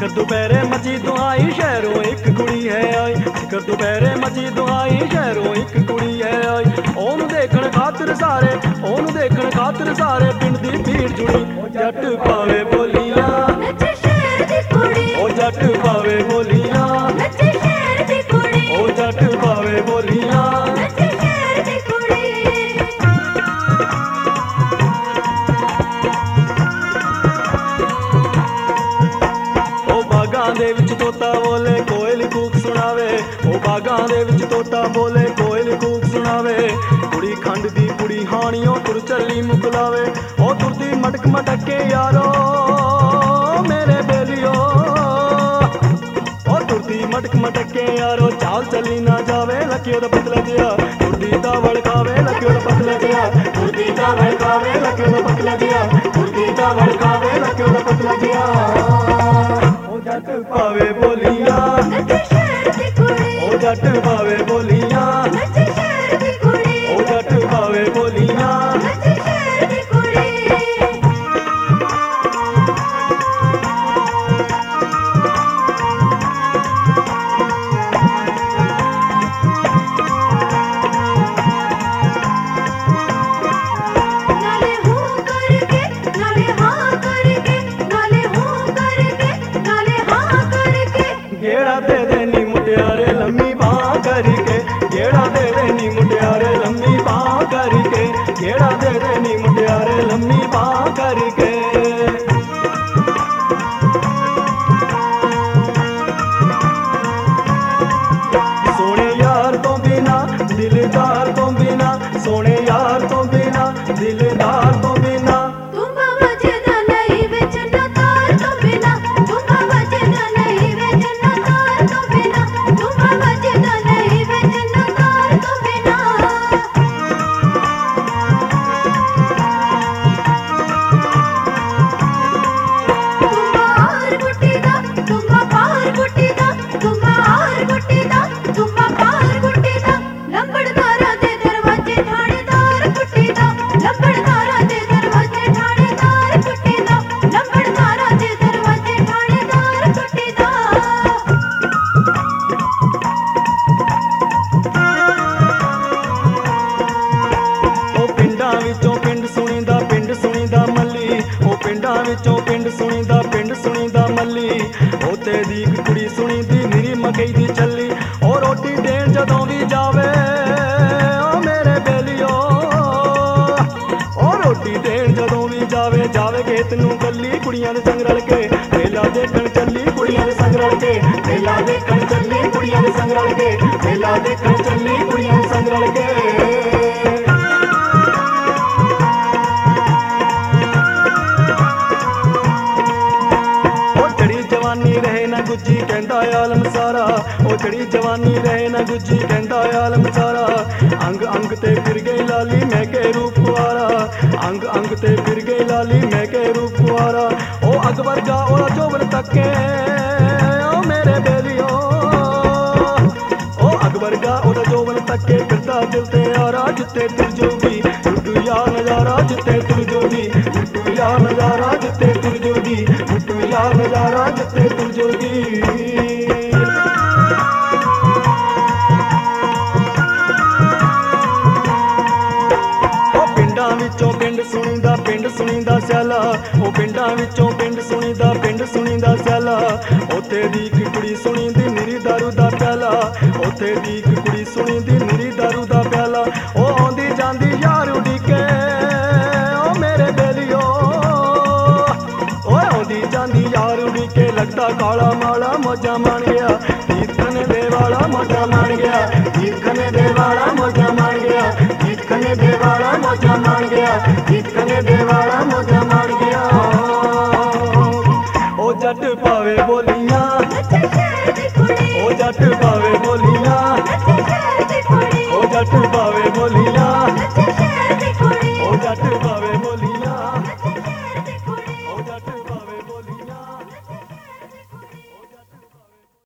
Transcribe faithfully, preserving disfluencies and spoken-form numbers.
ਸਿਖਰ ਦੁਪਹਿਰੇ ਮੱਚੀ ਦੁਹਾਈ ਸ਼ਹਿਰੋਂ ਇੱਕ ਕੁੜੀ ਹੈ ਆਈ, ਸਿਖਰ ਦੁਪਹਿਰੇ ਮੱਚੀ ਦੁਹਾਈ ਸ਼ਹਿਰੋਂ ਇੱਕ ਕੁੜੀ ਹੈ ਆਈ। ਉਹਨੂੰ ਦੇਖਣ ਖਾਤਰ ਸਾਰੇ, ਉਹਨੂੰ ਦੇਖਣ ਖਾਤਰ ਸਾਰੇ ਪਿੰਡ ਦੀ ਭੀੜ ਜੁੜੀ। ਉਹ ਜੱਟ ਪਾਵੇ ਬੋਲੀਆਂ ਨੱਚੇ ਸ਼ਹਿਰ ਦੀ ਕੁੜੀ, ਉਹ ਜੱਟ ਪਾਵੇ ਬੋਲੀਆਂ, ਨੱਚੇ ਸ਼ਹਿਰ ਦੀ ਕੁੜੀ, ਉਹ ਜੱਟ ਪਾਵੇ ਬੋਲੀਆਂ। ਨੱਚੇ ਸ਼ਹਿਰ ਦੀ ਕੁੜੀ। ਉਹ ਬਾਗਾਂ ਦੇ ਵਿੱਚ ਤੋਤਾ ਬੋਲੇ ਕੋਇਲ ਕੂਕ ਸੁਣਾਵੇ, ਉਹ ਬਾਗਾਂ ਦੇ ਵਿੱਚ ਤੋਤਾ ਬੋਲੇ ਕੋਇਲ ਕੂਕ ਸੁਣਾਵੇ। ਕੁੜੀ ਖੰਡ ਦੀ ਕੁੜੀ ਹਾਣੀਓ ਤੁਰ ਚੱਲੀ ਮੁਕਲਾਵੇ, ਉਹ ਤੁਰਦੀ ਮਟਕ ਮਟਕੇ ਯਾਰੋ ਮੇਰੇ ਬੇਲੀਓ, ਉਹ ਤੁਰਦੀ ਮਟਕ ਮਟਕੇ ਯਾਰੋ ਚਾਲ ਚੱਲੀ ਨਾ ਜਾਵੇ। ਲੱਕਿਓ ਦਾ ਪਤਲਾ ਜਿਹਾ ਤੁਰਦੀ ਦਾ ਵੜਕਾਵੇ, ਲੱਕਿਓ ਦਾ ਪਤਲਾ ਜਿਹਾ ਤੁਰਦੀ ਦਾ ਵੜਕਾਵੇ, ਲੱਕਿਓ ਦਾ ਪਤਲਾ ਜਿਹਾ ਤੁਰਦੀ ਦਾ ਵੜਕਾਵੇ, ਲੱਕਿਓ ਦਾ ਪਤਲਾ ਜਿਹਾ। ਉਹ ਜੱਟ ਪਾਵੇ ਬੋਲੀਆਂ ਨੱਚੇ ਸ਼ਹਿਰ ਦੀ ਕੁੜੀ, ਉਹ ਜੱਟ ਪਾਵੇ ਬੋਲੀਆਂ, ਨੱਚੇ ਸ਼ਹਿਰ ਦੀ ਕੁੜੀ, ਉਹ ਜੱਟ ਪਾਵੇ ਬੋਲੀਆਂ। ਨੱਚੇ ਸ਼ਹਿਰ ਦੀ ਕੁੜੀ। ਨਾਲੇ ਹੂੰ ਕਰਕੇ, ਨਾਲੇ ਹਾਂ ਕਰਕੇ, ਨਾਲੇ ਹੂੰ ਕਰਕੇ, ਨਾਲੇ ਹਾਂ ਕਰਕੇ। ਗੇੜਾ ਦੇ ਦੇ ਨੀ ਮੁਟਿਆਰੇ ਲੰਮੀ ਬਾਂਹ ਕਰਕੇ, ਗੇੜਾ ਦੇ ਦੇ ਨੀ ਮੁਟਿਆਰੇ ਲੰਮੀ ਬਾਂਹ ਕਰਕੇ, ਗੇੜਾ ਦੇ ਦੇ ਨੀ ਮੁਟਿਆਰੇ ਲੰਮੀ ਬਾਂਹ ਕਰਕੇ। ਸੋਹਣੇ ਯਾਰ ਤੋਂ ਬਿਨਾ ਦਿਲਦਾਰ ਤੋਂ ਬਿਨਾ, ਸੋਹਣੇ ਯਾਰ ਤੋਂ ਬਿਨਾ ਦਿਲਦਾਰ ਤੋਂ ਬਿਨਾ। ਤੁੰਬਾ ਵੱਜਦਾ ਨਹੀਂ ਵਿੱਚ ਨਾ ਤਾਰ ਤੋਂ ਬਿਨਾ, ਤੁੰਬਾ ਵੱਜਦਾ ਨਹੀਂ ਵਿੱਚ ਨਾ ਤਾਰ ਤੋਂ ਬਿਨਾ, ਤੁੰਬਾ ਵੱਜਦਾ ਨਹੀਂ ਵਿੱਚ ਨਾ ਤਾਰ ਤੋਂ ਬਿਨਾ। ਤੁੰਬਾ ਆਰ ਗੁੱਟੀ ਦਾ, ਤੁੰਬਾ ਪਾਰ ਗੁੱਟੀ ਦਾ, ਤੁੰਬਾ ਆਰ ਗੁੱਟੀ ਦਾ, ਤੁੰਬਾ ਪਾਰ ਗੁੱਟੀ ਦਾ। ਲੰਬੜਦਾਰਾਂ ਦੇ ਦਰਵਾਜ਼ੇ ਥਾਣੇਦਾਰ ਕੁੱਟੀ ਦਾ, ਲੰਬੜਦਾਰਾਂ ਦੇ ਦਰਵਾਜ਼ੇ ਥਾਣੇਦਾਰ ਕੁੱਟੀ ਦਾ, ਲੰਬੜਦਾਰਾਂ ਦੇ ਦਰਵਾਜ਼ੇ ਥਾਣੇਦਾਰ ਕੁੱਟੀ ਦਾ। ਉਹ ਪਿੰਡਾਂ ਵਿੱਚੋਂ ਪਿੰਡ ਸੁਣੀਂਦਾ ਪਿੰਡ ਸੁਣੀਂਦਾ ਮੱਲੀ, ਉਹ ਪਿੰਡਾਂ ਵਿੱਚੋਂ ਪਿੰਡ ਸੁਣੀਂਦਾ ਪਿੰਡ ਸੁਣੀਂਦਾ ਮੱਲੀ। ਉਹ ਤੇ ਦੀ ਇੱਕ ਕੁੜੀ ਸੁਣੀਂਦੀ ਨਿਰੀ ਮਕਈ ਦੀ ਚੱਲੀ, ਉਹ ਰੋਟੀ ਦੇਣ ਜਦੋਂ ਵੀ ਜਾਵੇ ਉਹ ਮੇਰੇ ਬੇਲੀਓ, ਉਹ ਰੋਟੀ ਦੇਣ ਜਦੋਂ ਵੀ ਜਾਵੇ ਜਾਵੇ ਖੇਤ ਨੂੰ ਕੱਲੀ। ਕੁੜੀਆਂ ਦੇ ਸੰਗ ਰਲ ਕੇ ਮੇਲਾ ਦੇਖਣ ਚੱਲੀ, ਕੁੜੀਆਂ ਦੇ ਸੰਗ ਰਲ ਕੇ ਮੇਲਾ ਦੇਖਣ ਚੱਲੀ, ਕੁੜੀਆਂ ਦੇ ਸੰਗ ਰਲ ਕੇ ਮੇਲਾ ਦੇਖਣ ਚੱਲੀ, ਕੁੜੀਆਂ ਦੇ ਸੰਗ ਰਲ ਕੇ। ਉਹ ਚੜੀ ਜਵਾਨੀ ਰਹੇ ਨਾ ਗੁੱਜੀ ਕਹਿੰਦਾ ਆਲਮ ਸਾਰਾ, ਉਹ ਚੜੀ ਜਵਾਨੀ ਰਹੇ ਨਾ ਗੁੱਜੀ ਕਹਿੰਦਾ ਆਲਮ ਸਾਰਾ। ਅੰਗ ਅੰਗ ਤੇ ਫਿਰ ਗਈ ਲਾਲੀ ਮੈਂ ਕੇ ਰੂਪ ਕੁਆਰਾ, ਅੰਗ ਅੰਗ ਤੇ ਫਿਰ ਗਈ ਲਾਲੀ ਮੈਂ ਕੇ ਰੂਪ ਕੁਆਰਾ। ਉਹ ਅਕਬਰ ਜਾ ਉਹਦਾ ਚੋਬਲ ਤੱਕੇ ਉਹ ਮੇਰੇ ਬੇਲੀਓ, ਉਹ ਅਕਬਰ ਜਾ ਉਹਦਾ ਚੋਬਲ ਤੱਕੇ ਫਿਰਦਾ ਦਿਲ ਤੇ ਆਰਾ। ਜਿੱਤੇ ਤੁਰ ਜੋਗੀ ਟੁੱਟੂ ਯਾਰ ਨਜ਼ਾਰਾ, ਜਿੱਤੇ ਤੁਰ ਜੋਗੀ ਟੁੱਟੂ ਯਾਰ ਨਜ਼ਾਰਾ, ਜਿੱਤੇ ਤੁਰ ਜੋਗੀ ਟੁੱਟੂ ਯਾਰ ਨਜ਼ਾਰਾ, ਜਿੱਤੇ ਤੁਰ ਜੋਗੀ। ਉਹ ਪਿੰਡਾਂ ਵਿੱਚੋਂ ਪਿੰਡ ਸੁਣੀਂਦਾ ਪਿੰਡ ਸੁਣੀਂਦਾ ਸਿਆਲਾ, ਉਹ ਪਿੰਡਾਂ ਵਿੱਚੋਂ ਪਿੰਡ ਸੁਣੀਂਦਾ ਪਿੰਡ ਸੁਣੀਂਦਾ ਸਿਆਲਾ। ਉੱਥੇ ਦੀ ਇੱਕ ਕੁੜੀ ਸੁਣੀਂਦੀ ਨਿਰੀ ਦਾਰੂ ਦਾ ਪਿਆਲਾ, ਉੱਥੇ ਦੀ ਇੱਕ ਕੁੜੀ ਸੁਣੀਂਦੀ ਨਿਰੀ ਦਾਰੂ ਦਾ ਪਿਆਲਾ। ਉਹ ਆਉਂਦੀ ਜਾਂਦੀ ਯਾਰ ਉਡੀਕੇ ਉਹ ਮੇਰੇ ਬੇਲੀਓ, ਉਹ ਆਉਂਦੀ ਜਾਂਦੀ ਯਾਰ ਉਡੀਕੇ। ਲੱਗਦਾ ਕਾਲਾ ਮਾਲਾ ਮੌਜਾਂ ਮਾਣ ਗਿਆ, ਗੀਤ ਖਨੇ ਦੇ ਵਾਲਾ ਮੌਜਾਂ ਮਾਣ ਗਿਆ, ਗੀਤ ਖਨੇ ਦੇ ਵਾਲਾ ਮੌਜਾਂ ਮਾਣ ਗਿਆ, ਗੀਤ ਖਨੇ ਦੇ ਵਾਲਾ ਮੌਜਾਂ ਮਾਣ ਗਿਆ, ਗੀਤ ਖਨੇ ਦੇ ਵਾਲਾ ਮੌਜਾਂ ਮਾਣ ਗਿਆ। ਉਹ ਜੱਟ ਪਾਵੇ ਬੋਲੀਆਂ ਨੱਚੇ ਸ਼ਹਿਰ ਦੀ ਕੁੜੀ, ਉਹ ਜੱਟ ਪਾਵੇ